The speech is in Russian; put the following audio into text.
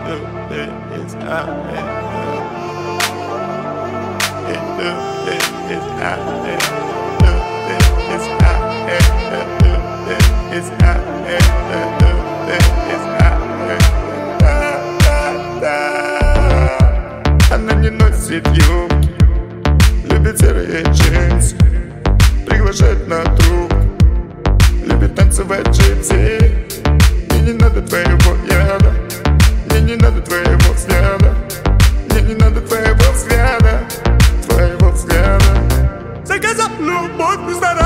Она не носит юбки, любит серые джинсы, приглашает на трубку, любит танцевать джипси. Мне не надо твоего яда, мне не надо твоего взгляда, мне не надо твоего взгляда, твоего взгляда. Заказал любовь без